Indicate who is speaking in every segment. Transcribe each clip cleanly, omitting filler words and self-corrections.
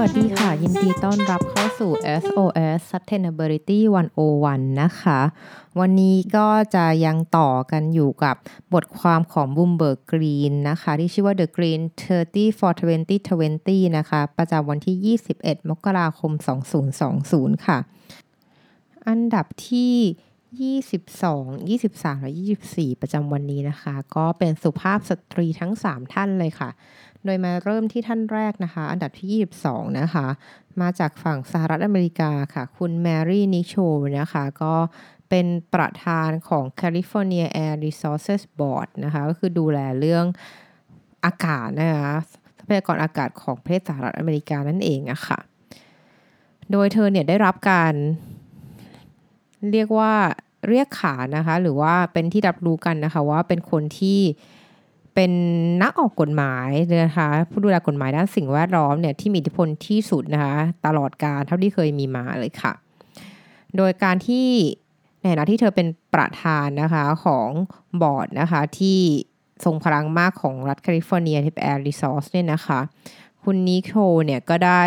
Speaker 1: วัสดีค่ะยินดีต้อนรับเข้าสู่ SOS Sustainability 101 นะคะวันนี้ก็จะยังต่อกันอยู่กับบทความของ Bloomberg Green นะคะที่ชื่อว่า The Green 30 for 2020 นะคะประจำวันที่ 21 มกราคม 2020 ค่ะอันดับที่22 23 และ 24 ประจำวันนี้นะคะก็เป็นสุภาพสตรีทั้ง3ท่านเลยค่ะโดยมาเริ่มที่ท่านแรกนะคะอันดับที่22นะคะมาจากฝั่งสหรัฐอเมริกาค่ะคุณแมรี่นิโชนะคะก็เป็นประธานของ California Air Resources Board นะคะก็คือดูแลเรื่องอากาศนะคะทรัพยากรอากาศของประเทศสหรัฐอเมริกานั่นเองอะค่ะโดยเธอเนี่ยได้รับการเรียกว่าเรียกขานนะคะหรือว่าเป็นที่รับรู้กันนะคะว่าเป็นคนที่เป็นนักออกกฎหมายนะคะผู้ดูแลกฎหมายด้านสิ่งแวดล้อมเนี่ยที่มีอิทธิพลที่สุดนะคะตลอดกาลเท่าที่เคยมีมาเลยค่ะโดยการที่ในฐานะที่เธอเป็นประธานนะคะของบอร์ดนะคะที่ทรงพลังมากของรัฐแคลิฟอร์เนียที่ Air Resource เนี่ยนะคะคุณนิโคลเนี่ยก็ได้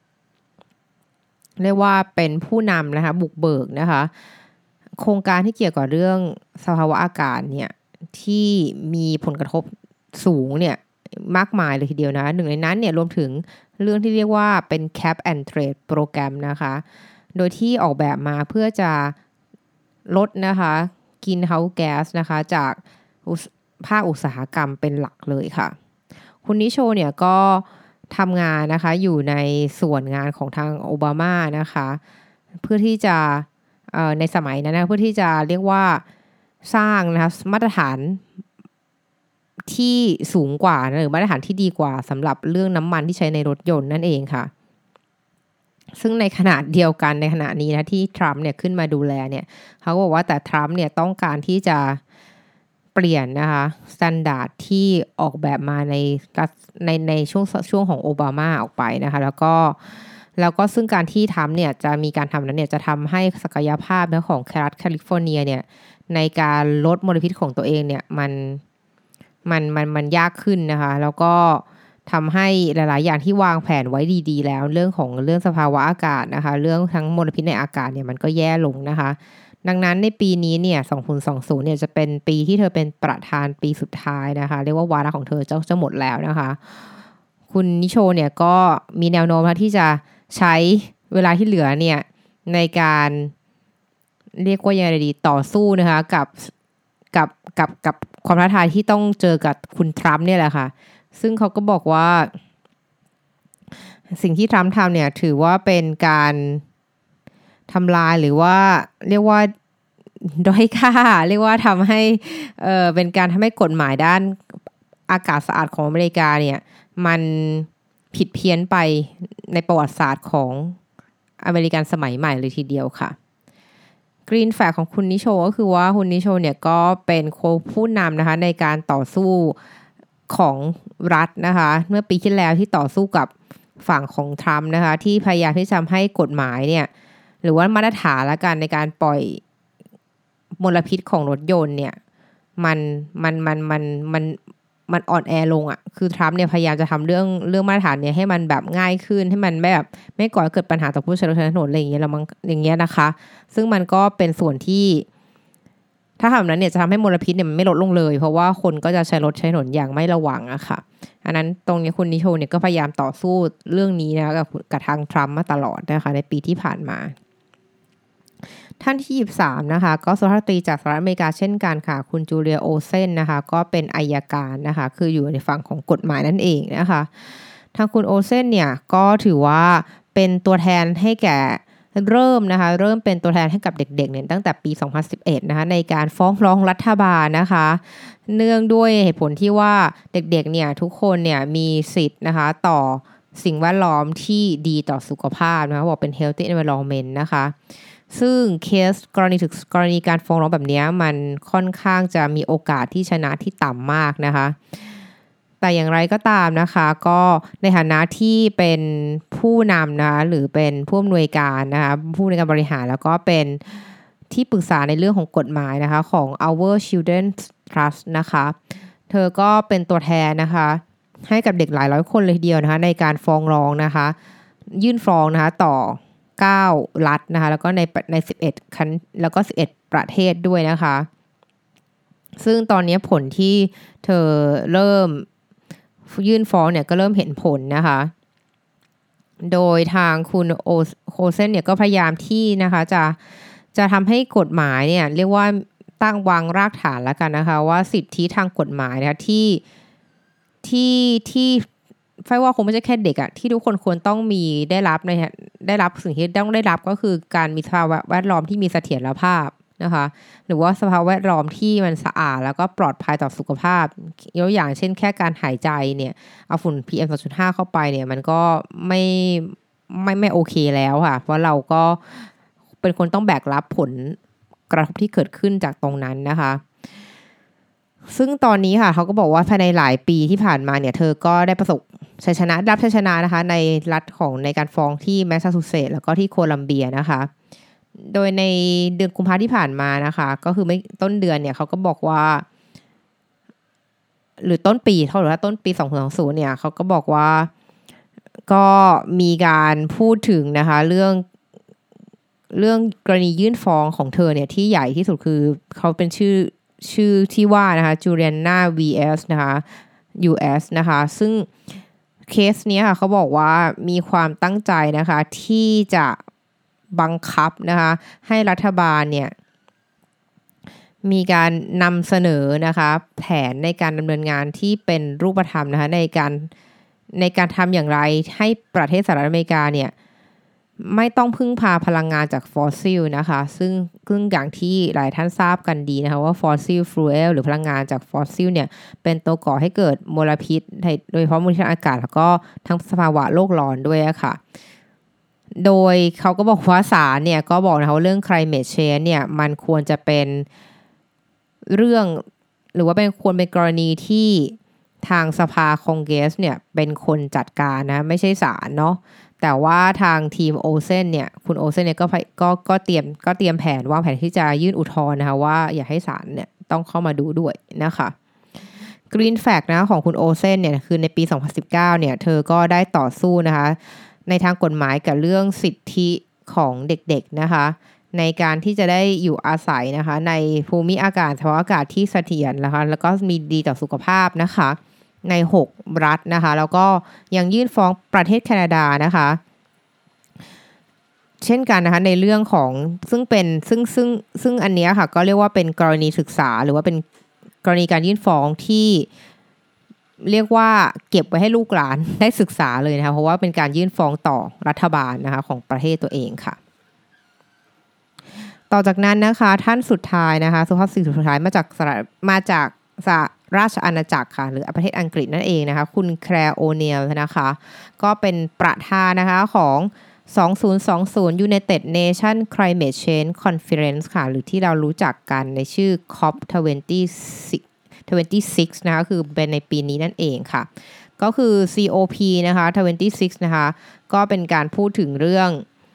Speaker 1: เรียกว่าเป็นผู้นำนะคะบุกเบิกนะคะโครงการที่เกี่ยวกับเรื่องสภาวะอากาศเนี่ยที่มีผลกระทบสูงเนี่ยมากมายเลยทีเดียวนะหนึ่งในนั้นเนี่ยรวมถึงเรื่องที่เรียกว่าเป็น Cap and Trade โปรแกรมนะคะโดยที่ออกแบบมาเพื่อจะลดนะคะgreenhouse gas นะคะจากภาคอุตสาหกรรมเป็นหลักเลยค่ะคุณนิโชเนี่ยก็ทำงานนะคะอยู่ในส่วนงานของทางโอบามานะคะเพื่อที่จะในสมัยนั้นนะเพื่อที่จะเรียกว่าสร้างนะคะมาตรฐานที่สูงกว่าหรือมาตรฐานที่ดีกว่าสำหรับเรื่องน้ำมันที่ใช้ในรถยนต์นั่นเองค่ะซึ่งในขณะเดียวกันในขณะนี้นะที่ทรัมป์เนี่ยขึ้นมาดูแลเนี่ยเขาบอกว่าแต่ทรัมป์เนี่ยต้องการที่จะเปลี่ยนนะคะสแตนดาร์ดที่ออกแบบมาในช่วงของโอบามาออกไปนะคะแล้วก็ซึ่งการที่ทำเนี่ยจะมีการทำนั้นเนี่ยจะทำให้ศักยภาพนะของรัฐแคลิฟอร์เนียเนี่ยในการลดมลพิษของตัวเองเนี่ยมันยากขึ้นนะคะแล้วก็ทำให้หลายๆอย่างที่วางแผนไว้ดีๆแล้วเรื่องสภาวะอากาศนะคะเรื่องทั้งมลพิษในอากาศเนี่ยมันก็แย่ลงนะคะดังนั้นในปีนี้เนี่ย2020เนี่ยจะเป็นปีที่เธอเป็นประธานปีสุดท้ายนะคะเรียกว่าวาระของเธอจะหมดแล้วนะคะคุณนิโชเนี่ยก็มีแนวโน้มที่จะใช้เวลาที่เหลือเนี่ยในการเรียกว่ายังไงดีต่อสู้นะคะกับความท้าทายที่ต้องเจอกับคุณทรัมป์เนี่ยแหละค่ะซึ่งเขาก็บอกว่าสิ่งที่ทรัมป์ทำเนี่ยถือว่าเป็นการทำลายหรือว่าเรียกว่าด้อยค่าเรียกว่าทำให้เป็นการทำให้กฎหมายด้านอากาศสะอาดของอเมริกาเนี่ยมันผิดเพี้ยนไปในประวัติศาสตร์ของอเมริกันสมัยใหม่เลยทีเดียวค่ะกรีนแฟกของคุณนิโชก็คือว่าคุณนิโชเนี่ยก็เป็นผู้นำนะคะในการต่อสู้ของรัฐนะคะเมื่อปีที่แล้วที่ต่อสู้กับฝั่งของทรัมป์นะคะที่พยายามที่จะทำให้กฎหมายเนี่ยหรือว่ามาตรฐานละกันในการปล่อยมลพิษของรถยนต์เนี่ยมันอ่อนแอลงอ่ะคือทรัมป์เนี่ยพยายามจะทำเรื่องมาตรฐานเนี่ยให้มันแบบง่ายขึ้นให้มันแบบไม่ก่อให้เกิดปัญหาต่อผู้ใช้รถใช้ถนนอะไรอย่างเงี้ยแล้วมันอย่างเงี้ยนะคะซึ่งมันก็เป็นส่วนที่ถ้าทำนั้นเนี่ยจะทำให้มลพิษเนี่ยมันไม่ลดลงเลยเพราะว่าคนก็จะใช้รถใช้ถนนอย่างไม่ระวังอะค่ะอันนั้นตรงนี้คุณนิโชเนี่ยก็พยายามต่อสู้เรื่องนี้นะกับทางทรัมป์มาตลอดนะคะในปีที่ผ่านมาท่านที่23นะคะก็สุภาพสตรีจากสหรัฐอเมริกาเช่นกันค่ะคุณจูเลียโอเซนนะคะก็เป็นอัยการนะคะคืออยู่ในฝั่งของกฎหมายนั่นเองนะคะทางคุณโอเซนเนี่ยก็ถือว่าเป็นตัวแทนให้แก่เริ่มเป็นตัวแทนให้กับเด็กๆเนี่ยตั้งแต่ปี2011นะคะในการฟ้องร้องรัฐบาลนะคะเนื่องด้วยเหตุผลที่ว่าเด็กๆเนี่ยทุกคนเนี่ยมีสิทธิ์นะคะต่อสิ่งแวดล้อมที่ดีต่อสุขภาพนะคะบอกเป็น healthy environment นะคะซึ่งกรณีการฟ้องร้องแบบนี้มันค่อนข้างจะมีโอกาสที่ชนะที่ต่ำมากนะคะแต่อย่างไรก็ตามนะคะก็ในฐานะที่เป็นผู้นำนะคะหรือเป็นผู้อำนวยการนะคะผู้ในการบริหารแล้วก็เป็นที่ปรึกษาในเรื่องของกฎหมายนะคะของ Our Children's Trust นะคะเธอก็เป็นตัวแทนนะคะให้กับเด็กหลายร้อยคนเลยทีเดียวนะคะในการฟ้องร้องนะคะยื่นฟ้องนะคะต่อ9รัฐนะคะแล้วก็ใน11คันแล้วก็11ประเทศด้วยนะคะซึ่งตอนนี้ผลที่เธอเริ่มยื่นฟ้องเนี่ยก็เริ่มเห็นผลนะคะโดยทางคุณโคเซนเนี่ยก็พยายามที่นะคะจะทำให้กฎหมายเนี่ยเรียกว่าตั้งวางรากฐานแล้วกันนะคะว่าสิทธิทางกฎหมายนะคะที่ไฟว่าคงไม่ใช่แค่เด็กอะที่ทุกคนควรต้องมีได้รับสิ่งที่ต้องได้รับก็คือการมีสภาวะแวดล้อมที่มีเสถียรภาพนะคะหรือว่าสภาพแวดล้อมที่มันสะอาดแล้วก็ปลอดภัยต่อสุขภาพยกอย่างเช่นแค่การหายใจเนี่ยเอาฝุ่น PM 2.5 เข้าไปเนี่ยมันก็ไม่โอเคแล้วค่ะเพราะเราก็เป็นคนต้องแบกรับผลกระทบที่เกิดขึ้นจากตรงนั้นนะคะซึ่งตอนนี้ค่ะเขาก็บอกว่าภายในหลายปีที่ผ่านมาเนี่ยเธอก็ได้ประสบชัยชนะนะคะในรัฐของในการฟ้องที่แมสซาชูเซตส์แล้วก็ที่โคลัมเบียนะคะโดยในเดือนกุมภาพันธ์ที่ผ่านมานะคะก็คือไม่ต้นเดือนเนี่ยเขาก็บอกว่าหรือต้นปีหรือว่าต้นปี2020เนี่ยเขาก็บอกว่าก็มีการพูดถึงนะคะเรื่องกรณียื่นฟ้องของเธอเนี่ยที่ใหญ่ที่สุดคือเขาเป็นชื่อที่ว่านะคะจูเลียนา vs นะคะ US นะคะซึ่งเคสนี้ค่ะเขาบอกว่ามีความตั้งใจนะคะที่จะบังคับนะคะให้รัฐบาลเนี่ยมีการนำเสนอนะคะแผนในการดำเนินงานที่เป็นรูปธรรมนะคะในการทำอย่างไรให้ประเทศสหรัฐอเมริกาเนี่ยไม่ต้องพึ่งพาพลังงานจากฟอสซิลนะคะซึ่งอย่างที่หลายท่านทราบกันดีนะคะว่าฟอสซิลฟูเอลหรือพลังงานจากฟอสซิลเนี่ยเป็นตัวก่อให้เกิดมลพิษโดยเฉพาะมลพิษทางอากาศแล้วก็ทั้งสภาวะโลกร้อนด้วยค่ะโดยเขาก็บอกว่าศาลเนี่ยก็บอกนะคะว่าเรื่อง climate change เนี่ยมันควรจะเป็นเรื่องหรือว่าควรเป็นกรณีที่ทางสภาคองเกรสเนี่ยเป็นคนจัดการนะไม่ใช่ศาลเนาะแต่ว่าทางทีมโอเซนเนี่ยคุณโอเซนเนี่ยก็เตรียมแผนวางแผนที่จะยื่นอุทธรณ์นะคะว่าอยากให้ศาลเนี่ยต้องเข้ามาดูด้วยนะคะกรีนแฟกต์นะของคุณโอเซนเนี่ยคือในปี2019เนี่ยเธอก็ได้ต่อสู้นะคะในทางกฎหมายกับเรื่องสิทธิของเด็กๆนะคะในการที่จะได้อยู่อาศัยนะคะในภูมิอากาศสภาวะอากาศที่เสถียรนะคะแล้วก็มีดีต่อสุขภาพนะคะใน6รัฐนะคะแล้วก็ยังยื่นฟ้องประเทศแคนาดานะคะเช่นกันนะคะในเรื่องของซึ่งอันนี้ค่ะก็เรียกว่าเป็นกรณีศึกษาหรือว่าเป็นกรณีการยื่นฟ้องที่เรียกว่าเก็บไว้ให้ลูกหลานได้ศึกษาเลยนะคะเพราะว่าเป็นการยื่นฟ้องต่อรัฐบาลนะคะของประเทศตัวเองค่ะต่อจากนั้นนะคะท่านสุดท้ายนะคะสุภาพสตรีสุดท้ายมาจากสหราชอาณาจักรค่ะหรือประเทศอังกฤษนั่นเองนะคะคุณแคลร์โอเนลนะคะก็เป็นประธานนะคะของ2020 United Nation Climate Change Conference ค่ะหรือที่เรารู้จักกันในชื่อ COP26 นะคะคือเป็นในปีนี้นั่นเองค่ะก็คือ COP นะคะ26นะคะก็เป็นการพูดถึงเรื่อง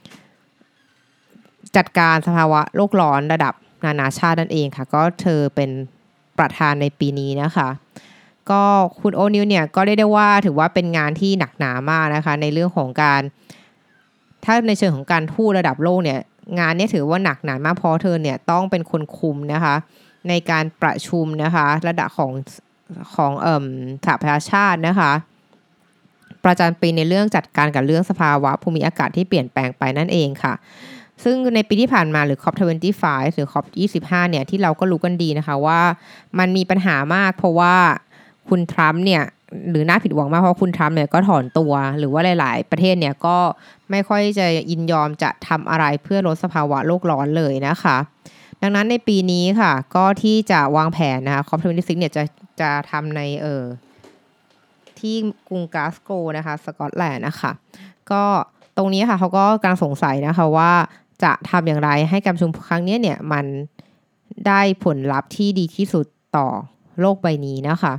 Speaker 1: จัดการสภาวะโลกร้อนระดับนานาชาตินั่นเองค่ะก็เธอเป็นประธานในปีนี้นะคะก็คุณโอนิลเนี่ยก็ได้ว่าถือว่าเป็นงานที่หนักหนามากนะคะในเรื่องของการถ้าในเชิงของการทูตระดับโลกเนี่ยงานนี้ถือว่าหนักหนามากเพราะเธอเนี่ยต้องเป็นคนคุมนะคะในการประชุมนะคะระดับของสหประชาชาตินะคะประจำปีในเรื่องจัดการกับเรื่องสภาวะภูมิอากาศที่เปลี่ยนแปลงไปนั่นเองค่ะซึ่งในปีที่ผ่านมาหรือ COP25 หรือ COP25 เนี่ยที่เราก็รู้กันดีนะคะว่ามันมีปัญหามากเพราะว่าคุณทรัมป์เนี่ยหรือน่าผิดหวังมากเพราะคุณทรัมป์เนี่ยก็ถอนตัวหรือว่าหลายๆประเทศเนี่ยก็ไม่ค่อยจะยินยอมจะทำอะไรเพื่อลดสภาวะโลกร้อนเลยนะคะดังนั้นในปีนี้ค่ะก็ที่จะวางแผนนะคะ COP26 เนี่ยจะทำในที่กรุงกลาสโกว์นะคะสกอตแลนด์นะคะก็ตรงนี้ค่ะเขาก็กำลังสงสัยนะคะว่าจะทำอย่างไรให้การประชุมครั้งนี้เนี่ยมันได้ผลลัพธ์ที่ดีที่สุดต่อโลกใบนี้นะคะ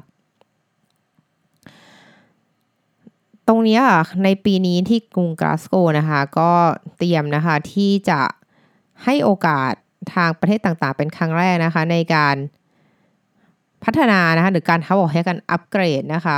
Speaker 1: ตรงนี้ค่ะในปีนี้ที่กรุงกลาสโกว์นะคะก็เตรียมนะคะที่จะให้โอกาสทางประเทศต่างๆเป็นครั้งแรกนะคะในการพัฒนานะคะหรือการเขาบอกให้การอัปเกรดนะคะ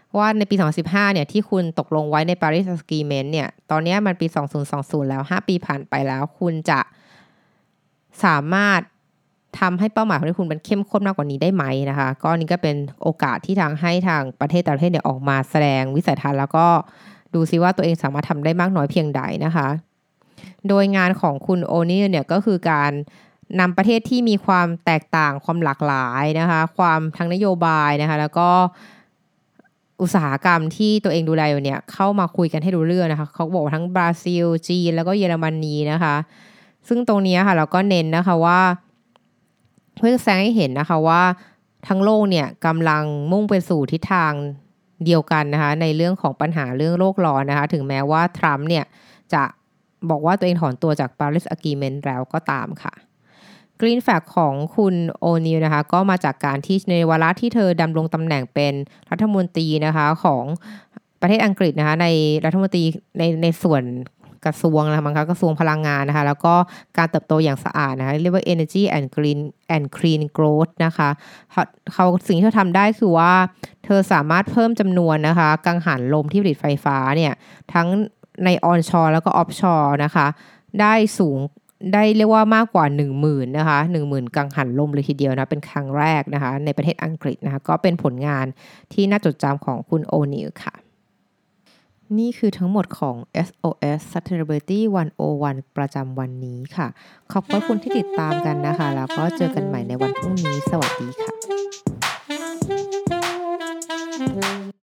Speaker 1: ว่าในปี2015เนี่ยที่คุณตกลงไว้ใน Paris Agreement เนี่ยตอนนี้มันปี2020แล้ว5ปีผ่านไปแล้วคุณจะสามารถทำให้เป้าหมายของคุณมันเข้มข้นมากกว่านี้ได้ไหมนะคะก็นี่ก็เป็นโอกาสที่ให้ทางประเทศแต่ละประเทศเนี่ยออกมาแสดงวิสัยทัศน์แล้วก็ดูซิว่าตัวเองสามารถทำได้มากน้อยเพียงใดนะคะโดยงานของคุณโอนิลเนี่ยก็คือการนำประเทศที่มีความแตกต่างความหลากหลายนะคะความทั้งนโยบายนะคะแล้วก็อุตสาหกรรมที่ตัวเองดูแลอยู่เนี่ยเข้ามาคุยกันให้รู้เรื่องนะคะเขาบอกทั้งบราซิลจีนแล้วก็เยอรมนีนะคะซึ่งตรงนี้ค่ะเราก็เน้นนะคะว่าเพื่อแสดงให้เห็นนะคะว่าทั้งโลกเนี่ยกำลังมุ่งไปสู่ทิศทางเดียวกันนะคะในเรื่องของปัญหาเรื่องโลกร้อนนะคะถึงแม้ว่าทรัมป์เนี่ยจะบอกว่าตัวเองถอนตัวจาก Paris Agreement แล้วก็ตามค่ะ Green Flag ของคุณโอนิลนะคะก็มาจากการที่ในวาระที่เธอดำรงตำแหน่งเป็นรัฐมนตรีนะคะของประเทศอังกฤษนะคะในรัฐมนตรีในส่วนกระทรวงนะคะมั้งคะกระทรวงพลังงานนะคะแล้วก็การเติบโตอย่างสะอาดนะคะเรียกว่า Energy and Clean Growth นะคะเขาสิ่งที่เธอทำได้คือว่าเธอสามารถเพิ่มจำนวนนะคะกังหันลมที่ผลิตไฟฟ้าเนี่ยทั้งในออนชอร์แล้วก็ออฟชอร์นะคะได้สูงได้เรียกว่ามากกว่า 10,000 นะคะ 10,000 กังหันลมเลยทีเดียวนะเป็นครั้งแรกนะคะในประเทศอังกฤษนะคะก็เป็นผลงานที่น่าจดจำของคุณโอนิลค่ะนี่คือทั้งหมดของ SOS Sustainability 101 ประจำวันนี้ค่ะขอบคุณที่ติดตามกันนะคะแล้วก็เจอกันใหม่ในวันพรุ่งนี้สวัสดีค่ะ